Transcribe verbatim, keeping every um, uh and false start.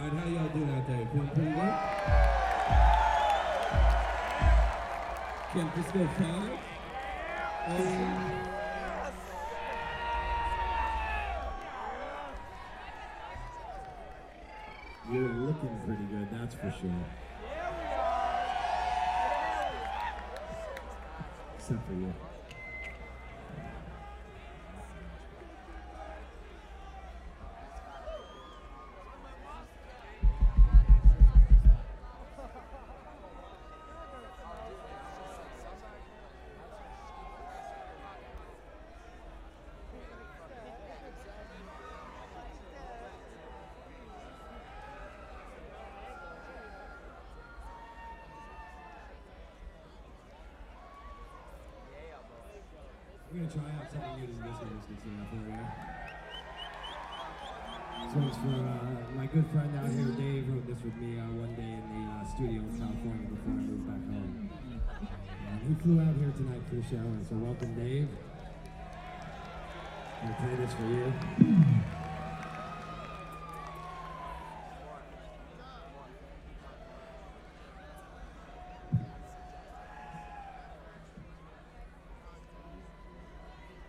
Alright, how y'all doing out there? Feeling pretty good? Can this go five? Um, You're looking pretty good, that's for sure. Except for you. We're gonna try out something new to this one this consider for you. This one's for uh, my good friend out here, Dave, wrote this with me uh, one day in the uh, studio in California before I moved back home. And he flew out here tonight for the show, and so welcome, Dave. I'm gonna play this for you.